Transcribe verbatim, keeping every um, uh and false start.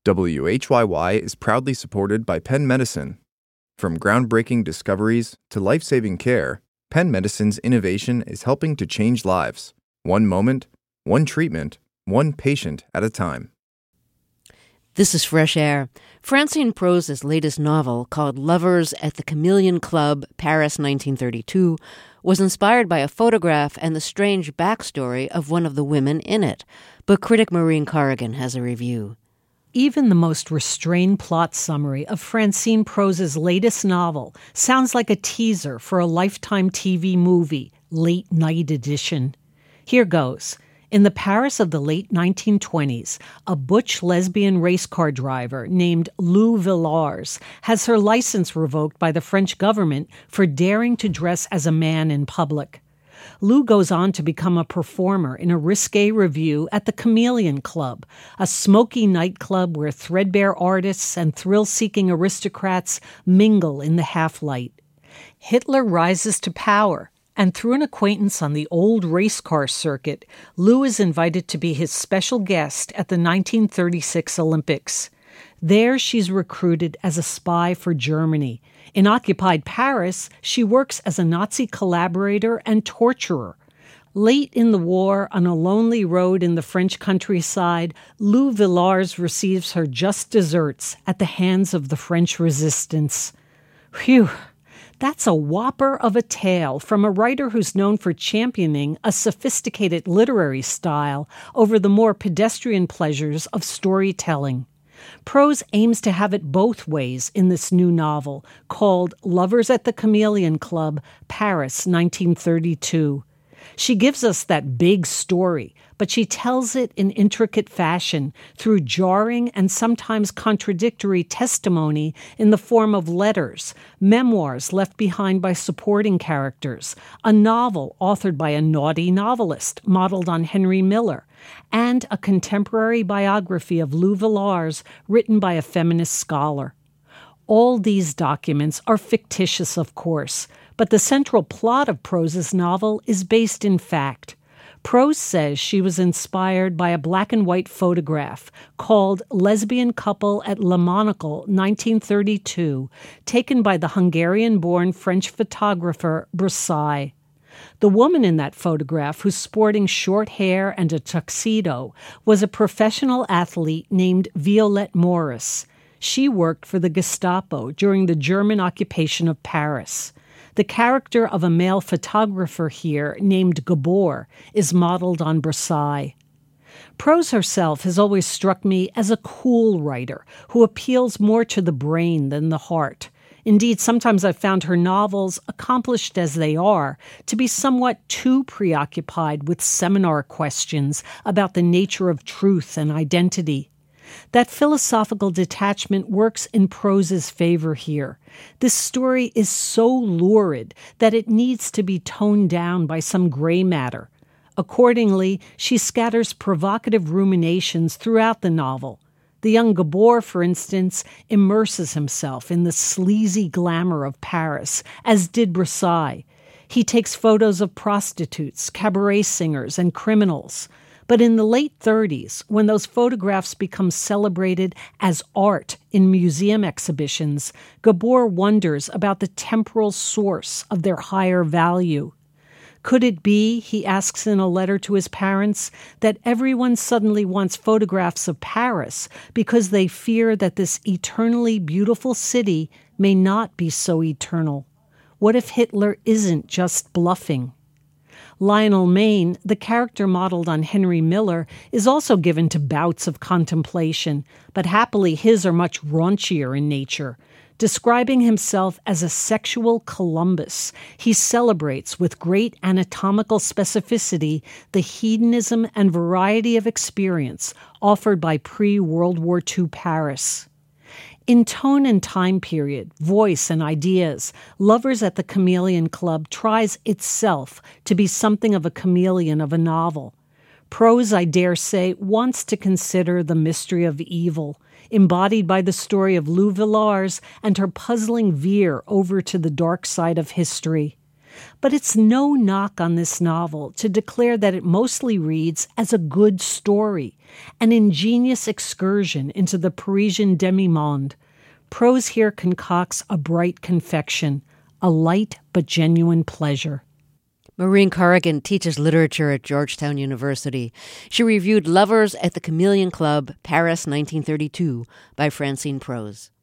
W H Y Y is proudly supported by Penn Medicine. From groundbreaking discoveries to life-saving care, Penn Medicine's innovation is helping to change lives, one moment, one treatment, one patient at a time. This is Fresh Air. Francine Prose's latest novel, called Lovers at the Chameleon Club, Paris nineteen thirty-two, was inspired by a photograph and the strange backstory of one of the women in it. But critic Maureen Corrigan has a review. Even the most restrained plot summary of Francine Prose's latest novel sounds like a teaser for a Lifetime T V movie, Late Night Edition. Here goes. In the Paris of the late nineteen twenties, a butch lesbian race car driver named Lou Villars has her license revoked by the French government for daring to dress as a man in public. Lou goes on to become a performer in a risque revue at the Chameleon Club, a smoky nightclub where threadbare artists and thrill-seeking aristocrats mingle in the half-light. Hitler rises to power, and through an acquaintance on the old race car circuit, Lou is invited to be his special guest at the nineteen thirty-six Olympics. There, she's recruited as a spy for Germany. In occupied Paris, she works as a Nazi collaborator and torturer. Late in the war, on a lonely road in the French countryside, Lou Villars receives her just desserts at the hands of the French resistance. Phew! That's a whopper of a tale from a writer who's known for championing a sophisticated literary style over the more pedestrian pleasures of storytelling. Prose aims to have it both ways in this new novel, called Lovers at the Chameleon Club, Paris nineteen thirty-two. She gives us that big story, but she tells it in intricate fashion through jarring and sometimes contradictory testimony in the form of letters, memoirs left behind by supporting characters, a novel authored by a naughty novelist modeled on Henry Miller, and a contemporary biography of Lou Villars written by a feminist scholar. All these documents are fictitious, of course, but the central plot of Prose's novel is based in fact. Prose says she was inspired by a black-and-white photograph called Lesbian Couple at Le Monocle, nineteen thirty-two, taken by the Hungarian-born French photographer Brassai. The woman in that photograph, who's sporting short hair and a tuxedo, was a professional athlete named Violette Morris. She worked for the Gestapo during the German occupation of Paris. The character of a male photographer here, named Gabor, is modeled on Brassai. Prose herself has always struck me as a cool writer who appeals more to the brain than the heart. Indeed, sometimes I've found her novels, accomplished as they are, to be somewhat too preoccupied with seminar questions about the nature of truth and identity. That philosophical detachment works in Prose's favor here. This story is so lurid that it needs to be toned down by some gray matter. Accordingly, she scatters provocative ruminations throughout the novel. The young Gabor, for instance, immerses himself in the sleazy glamour of Paris, as did Brassai. He takes photos of prostitutes, cabaret singers, and criminals. But in the late thirties, when those photographs become celebrated as art in museum exhibitions, Gabor wonders about the temporal source of their higher value. Could it be, he asks in a letter to his parents, that everyone suddenly wants photographs of Paris because they fear that this eternally beautiful city may not be so eternal? What if Hitler isn't just bluffing? Lionel Mayne, the character modeled on Henry Miller, is also given to bouts of contemplation, but happily his are much raunchier in nature. Describing himself as a sexual Columbus, he celebrates with great anatomical specificity the hedonism and variety of experience offered by pre-World War Two Paris. In tone and time period, voice and ideas, Lovers at the Chameleon Club tries itself to be something of a chameleon of a novel. Prose, I dare say, wants to consider the mystery of evil, embodied by the story of Lou Villars and her puzzling veer over to the dark side of history. But it's no knock on this novel to declare that it mostly reads as a good story, an ingenious excursion into the Parisian demi-monde. Prose here concocts a bright confection, a light but genuine pleasure. Maureen Corrigan teaches literature at Georgetown University. She reviewed Lovers at the Chameleon Club, Paris, nineteen thirty-two, by Francine Prose.